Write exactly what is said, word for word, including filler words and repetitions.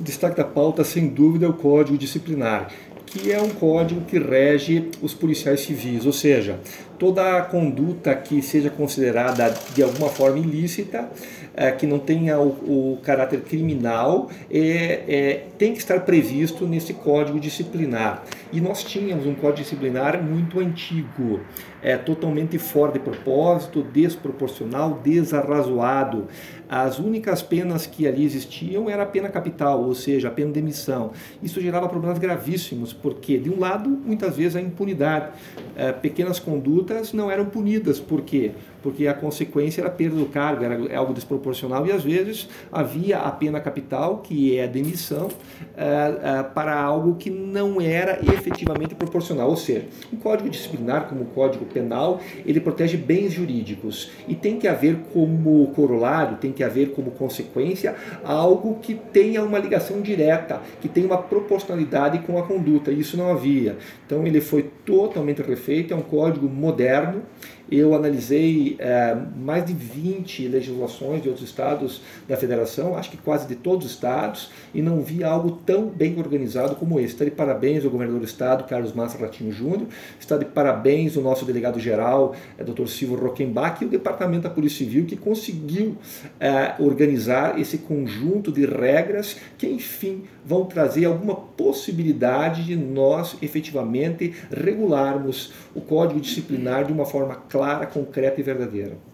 O destaque da pauta, sem dúvida, é o Código Disciplinar, que é um código que rege os policiais civis, ou seja, toda a conduta que seja considerada de alguma forma ilícita, é, que não tenha o, o caráter criminal, é, é, tem que estar previsto nesse Código Disciplinar. E nós tínhamos um Código Disciplinar muito antigo, é, totalmente fora de propósito, desproporcional, desarrazoado. As únicas penas que ali existiam era a pena capital, ou seja, a pena de demissão. Isso gerava problemas gravíssimos, porque, de um lado, muitas vezes a impunidade. É, pequenas condutas não eram punidas. Por quê? Porque a consequência era a perda do cargo, era algo desproporcional, e às vezes havia a pena capital, que é a demissão, é, é, para algo que não era efetivamente proporcional. Ou seja, o Código Disciplinar, como o Código Penal, ele protege bens jurídicos e tem que haver como corolário, tem que haver como consequência algo que tenha uma ligação direta, que tenha uma proporcionalidade com a conduta. Isso não havia. Então ele foi totalmente refeito, é um código moderno. Eu analisei é, mais de vinte legislações de outros estados da federação, acho que quase de todos os estados, e não vi algo tão bem organizado como esse. Está de parabéns ao governador do estado, Carlos Massa Ratinho Júnior, está de parabéns ao nosso delegado-geral, é, doutor Silvio Rockenbach, e o Departamento da Polícia Civil, que conseguiu é, organizar esse conjunto de regras que, enfim, vão trazer alguma possibilidade de nós efetivamente regularmos o Código Disciplinar de uma forma clara, concreta e verdadeira.